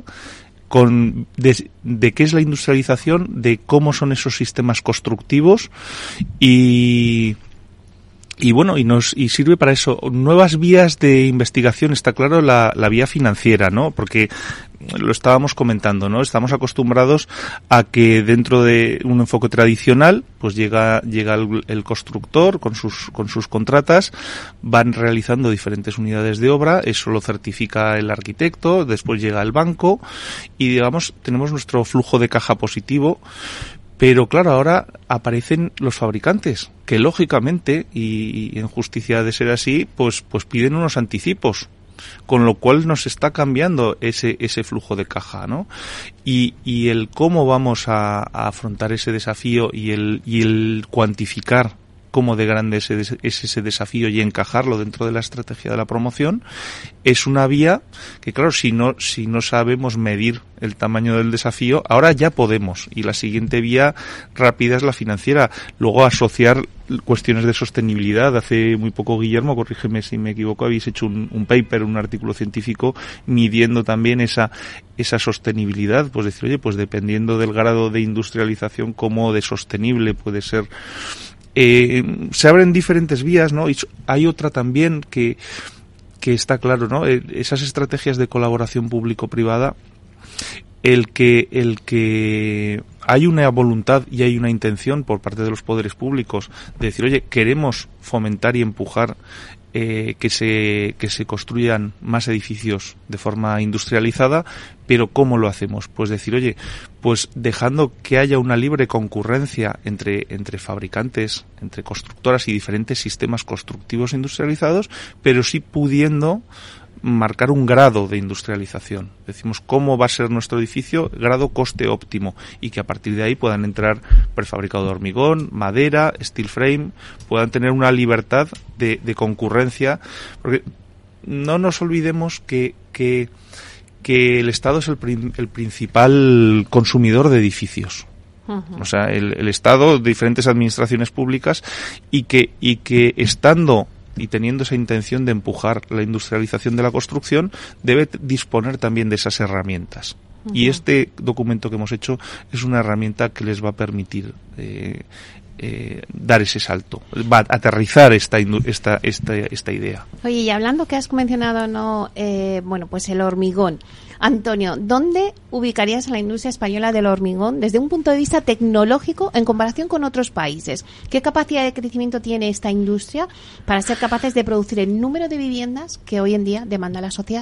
de qué es la industrialización, de cómo son esos sistemas constructivos y sirve para eso. Nuevas vías de investigación, está claro, la vía financiera, ¿no? Porque lo estábamos comentando, ¿no? Estamos acostumbrados a que dentro de un enfoque tradicional, pues llega el constructor con sus contratas, van realizando diferentes unidades de obra, eso lo certifica el arquitecto, después llega el banco y, digamos, tenemos nuestro flujo de caja positivo. Pero claro, ahora aparecen los fabricantes, que lógicamente, y en justicia de ser así, pues piden unos anticipos, con lo cual nos está cambiando ese flujo de caja, ¿no? Y el cómo vamos a afrontar ese desafío y el cuantificar cómo de grande es ese desafío y encajarlo dentro de la estrategia de la promoción, es una vía que, claro, si no sabemos medir el tamaño del desafío, ahora ya podemos. Y la siguiente vía rápida es la financiera. Luego asociar cuestiones de sostenibilidad. Hace muy poco, Guillermo, corrígeme si me equivoco, habéis hecho un paper, un artículo científico midiendo también esa sostenibilidad. Pues decir, oye, pues dependiendo del grado de industrialización, cómo de sostenible puede ser. Se abren diferentes vías, ¿no? Y hay otra también que está claro, ¿no? Esas estrategias de colaboración público-privada, el que hay una voluntad y hay una intención por parte de los poderes públicos de decir, oye, queremos fomentar y empujar que se construyan más edificios de forma industrializada, pero ¿cómo lo hacemos? Pues decir, oye, pues dejando que haya una libre concurrencia entre fabricantes, entre constructoras y diferentes sistemas constructivos industrializados, pero sí pudiendo marcar un grado de industrialización. Decimos cómo va a ser nuestro edificio, grado coste óptimo, y que a partir de ahí puedan entrar prefabricado de hormigón, madera, steel frame, puedan tener una libertad de concurrencia, porque no nos olvidemos que el Estado es el principal consumidor de edificios. Uh-huh. O sea, el Estado, diferentes administraciones públicas, y que estando y teniendo esa intención de empujar la industrialización de la construcción, debe disponer también de esas herramientas. Uh-huh. Y este documento que hemos hecho es una herramienta que les va a permitir dar ese salto, va a aterrizar esta idea. Oye, y hablando que has mencionado, pues el hormigón. Antonio, ¿dónde ubicarías a la industria española del hormigón desde un punto de vista tecnológico en comparación con otros países? ¿Qué capacidad de crecimiento tiene esta industria para ser capaces de producir el número de viviendas que hoy en día demanda la sociedad?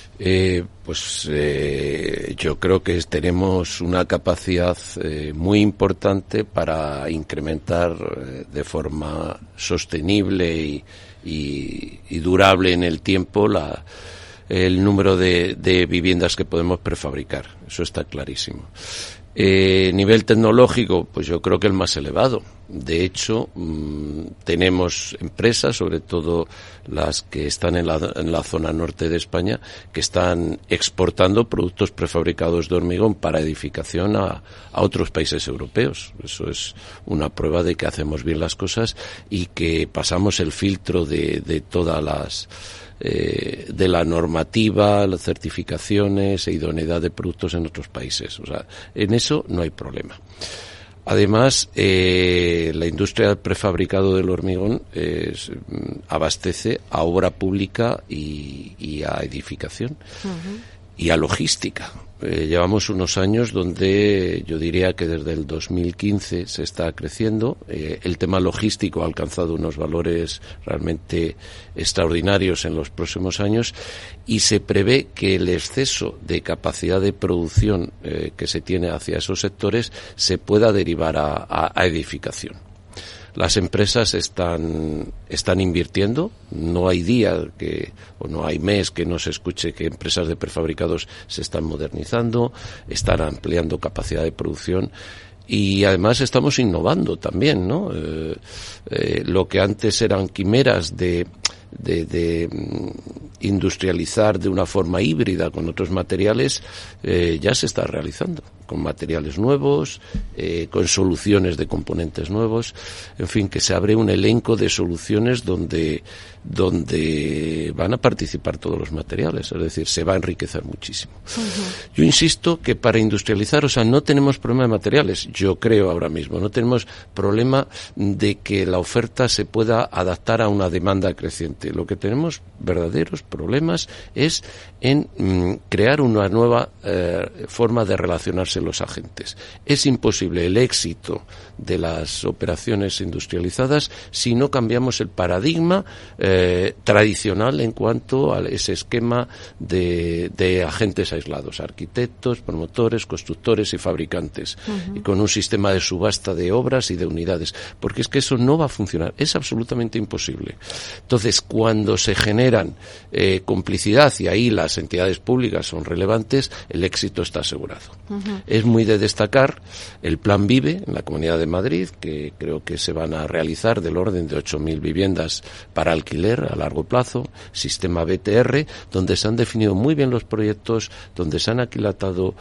Yo creo que tenemos una capacidad muy importante para incrementar de forma sostenible y durable en el tiempo el número de viviendas que podemos prefabricar. Eso está clarísimo. Nivel tecnológico, pues yo creo que el más elevado. De hecho, tenemos empresas, sobre todo las que están en la zona norte de España, que están exportando productos prefabricados de hormigón para edificación a otros países europeos. Eso es una prueba de que hacemos bien las cosas y que pasamos el filtro de todas las de la normativa, las certificaciones e idoneidad de productos en otros países. O sea, en eso no hay problema. Además, la industria del prefabricado del hormigón abastece a obra pública y a edificación y a logística. Llevamos unos años donde yo diría que desde el 2015 se está creciendo. El tema logístico ha alcanzado unos valores realmente extraordinarios en los próximos años y se prevé que el exceso de capacidad de producción que se tiene hacia esos sectores se pueda derivar a edificación. Las empresas están invirtiendo. No hay día o no hay mes que no se escuche que empresas de prefabricados se están modernizando, están ampliando capacidad de producción y además estamos innovando también, ¿no? Lo que antes eran quimeras de industrializar de una forma híbrida con otros materiales, ya se está realizando con materiales nuevos, con soluciones de componentes nuevos, en fin, que se abre un elenco de soluciones donde van a participar todos los materiales, es decir, se va a enriquecer muchísimo. Yo insisto que para industrializar, no tenemos problema de materiales, yo creo ahora mismo, no tenemos problema de que la oferta se pueda adaptar a una demanda creciente. Lo que tenemos verdaderos problemas es en crear una nueva forma de relacionarse los agentes. Es imposible el éxito de las operaciones industrializadas si no cambiamos el paradigma tradicional en cuanto a ese esquema de agentes aislados, arquitectos, promotores, constructores y fabricantes, y con un sistema de subasta de obras y de unidades, porque es que eso no va a funcionar, es absolutamente imposible. Entonces, cuando se generan complicidad, y ahí las entidades públicas son relevantes, el éxito está asegurado. Es muy de destacar el Plan Vive en la Comunidad de Madrid, que creo que se van a realizar del orden de 8.000 viviendas para alquiler a largo plazo, sistema BTR, donde se han definido muy bien los proyectos, donde se han aquilatado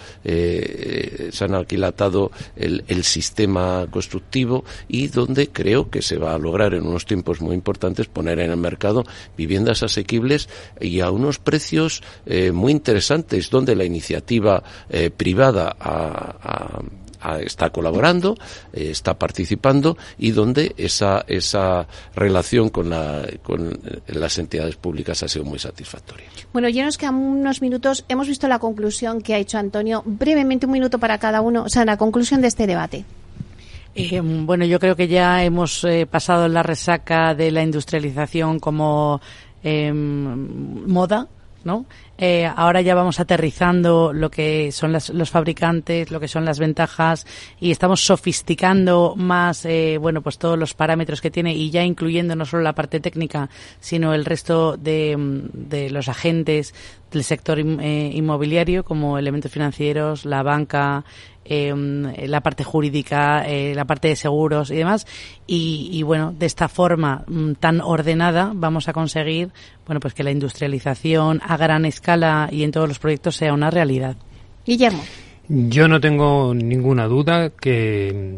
el sistema constructivo y donde creo que se va a lograr en unos tiempos muy importantes poner en el mercado viviendas asequibles y a unos precios muy interesantes, donde la iniciativa privada está colaborando, está participando y donde esa relación con las entidades públicas ha sido muy satisfactoria. Bueno, ya nos quedan unos minutos. Hemos visto la conclusión que ha hecho Antonio. Brevemente, un minuto para cada uno. O sea, la conclusión de este debate. Bueno, yo creo que ya hemos pasado la resaca de la industrialización como moda, ¿no? Ahora ya vamos aterrizando lo que son los fabricantes, lo que son las ventajas y estamos sofisticando más, pues todos los parámetros que tiene y ya incluyendo no solo la parte técnica, sino el resto de los agentes del sector inmobiliario como elementos financieros, la banca, la parte jurídica, la parte de seguros y demás y bueno, de esta forma tan ordenada vamos a conseguir pues que la industrialización a gran escala y en todos los proyectos sea una realidad. Guillermo. Yo no tengo ninguna duda que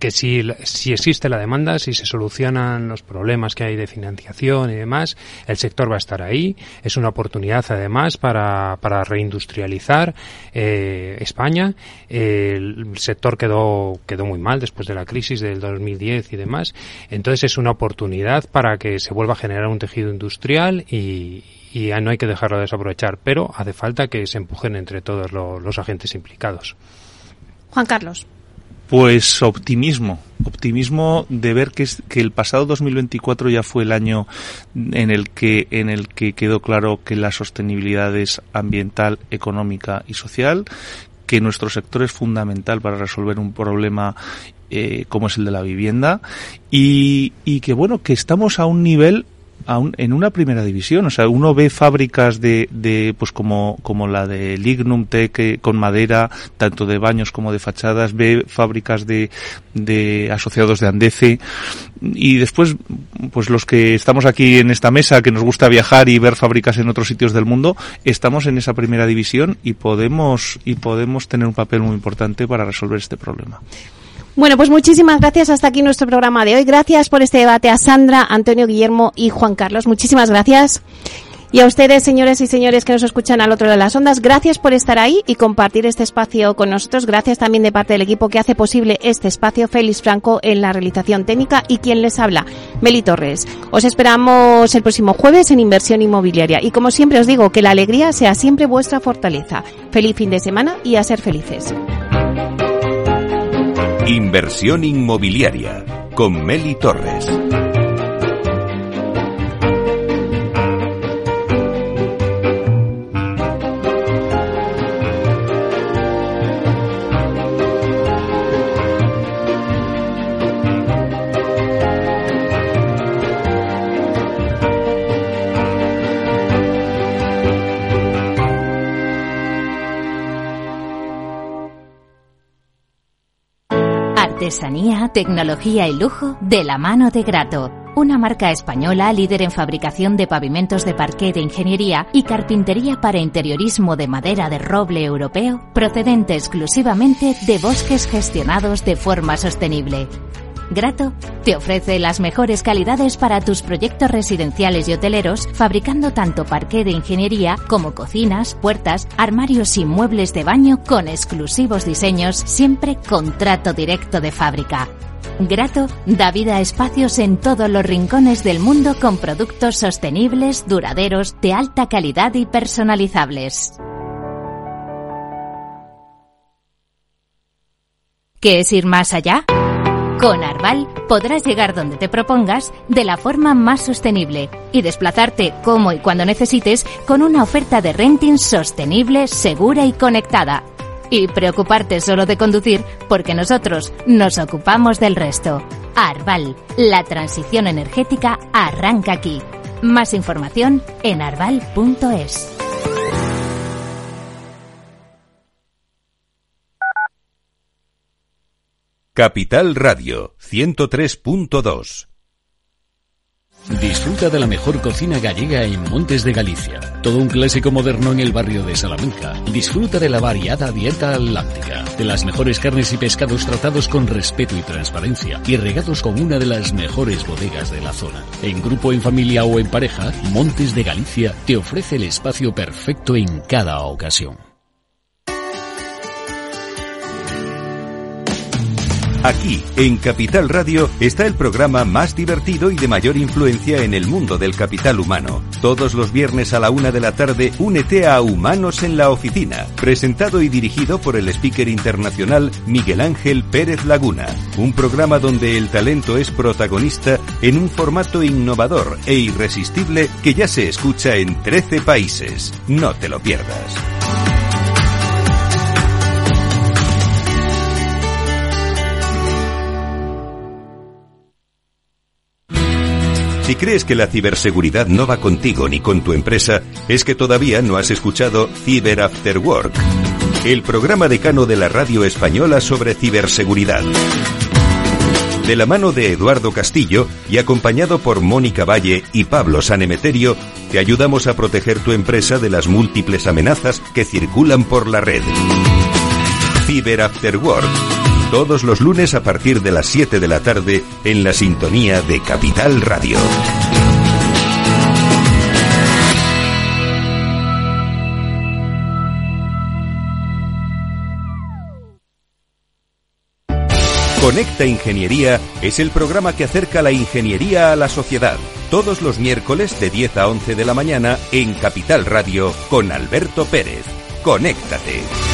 que si existe la demanda, si se solucionan los problemas que hay de financiación y demás, el sector va a estar ahí. Es una oportunidad además para reindustrializar España. El sector quedó muy mal después de la crisis del 2010 y demás. Entonces es una oportunidad para que se vuelva a generar un tejido industrial y no hay que dejarlo de desaprovechar, pero hace falta que se empujen entre todos los agentes implicados. Juan Carlos. Pues optimismo de ver que el pasado 2024 ya fue el año en el que quedó claro que la sostenibilidad es ambiental, económica y social, que nuestro sector es fundamental para resolver un problema como es el de la vivienda y que bueno, que estamos a un nivel en una primera división. O sea, uno ve fábricas pues como la de Lignum Tech con madera, tanto de baños como de fachadas, ve fábricas de asociados de Andece, y después pues los que estamos aquí en esta mesa, que nos gusta viajar y ver fábricas en otros sitios del mundo, estamos en esa primera división y podemos tener un papel muy importante para resolver este problema. Bueno, pues muchísimas gracias. Hasta aquí nuestro programa de hoy. Gracias por este debate a Sandra, Antonio, Guillermo y Juan Carlos. Muchísimas gracias. Y a ustedes, señores y señores que nos escuchan al otro lado de las ondas, gracias por estar ahí y compartir este espacio con nosotros. Gracias también de parte del equipo que hace posible este espacio, Félix Franco en la realización técnica y quien les habla, Meli Torres. Os esperamos el próximo jueves en Inversión Inmobiliaria. Y como siempre os digo, que la alegría sea siempre vuestra fortaleza. Feliz fin de semana y a ser felices. Inversión Inmobiliaria con Meli Torres. Artesanía, tecnología y lujo de la mano de Grato. Una marca española líder en fabricación de pavimentos de parqué de ingeniería y carpintería para interiorismo de madera de roble europeo, procedente exclusivamente de bosques gestionados de forma sostenible. Grato te ofrece las mejores calidades para tus proyectos residenciales y hoteleros, fabricando tanto parqué de ingeniería como cocinas, puertas, armarios y muebles de baño con exclusivos diseños, siempre con trato directo de fábrica. Grato da vida a espacios en todos los rincones del mundo con productos sostenibles, duraderos, de alta calidad y personalizables. ¿Qué es ir más allá? Con Arval podrás llegar donde te propongas de la forma más sostenible y desplazarte como y cuando necesites con una oferta de renting sostenible, segura y conectada. Y preocuparte solo de conducir porque nosotros nos ocupamos del resto. Arval, la transición energética arranca aquí. Más información en arval.es. Capital Radio 103.2. Disfruta de la mejor cocina gallega en Montes de Galicia. Todo un clásico moderno en el barrio de Salamanca. Disfruta de la variada dieta atlántica, de las mejores carnes y pescados tratados con respeto y transparencia y regados con una de las mejores bodegas de la zona. En grupo, en familia o en pareja, Montes de Galicia te ofrece el espacio perfecto en cada ocasión. Aquí, en Capital Radio, está el programa más divertido y de mayor influencia en el mundo del capital humano. Todos los viernes a la 1 de la tarde, únete a Humanos en la Oficina, presentado y dirigido por el speaker internacional Miguel Ángel Pérez Laguna. Un programa donde el talento es protagonista en un formato innovador e irresistible que ya se escucha en 13 países. No te lo pierdas. Si crees que la ciberseguridad no va contigo ni con tu empresa, es que todavía no has escuchado Cyber After Work, el programa decano de la radio española sobre ciberseguridad. De la mano de Eduardo Castillo y acompañado por Mónica Valle y Pablo Sanemeterio, te ayudamos a proteger tu empresa de las múltiples amenazas que circulan por la red. Cyber After Work, Todos los lunes a partir de las 7 de la tarde en la sintonía de Capital Radio. Conecta Ingeniería es el programa que acerca la ingeniería a la sociedad. Todos los miércoles de 10 a 11 de la mañana en Capital Radio con Alberto Pérez. Conéctate.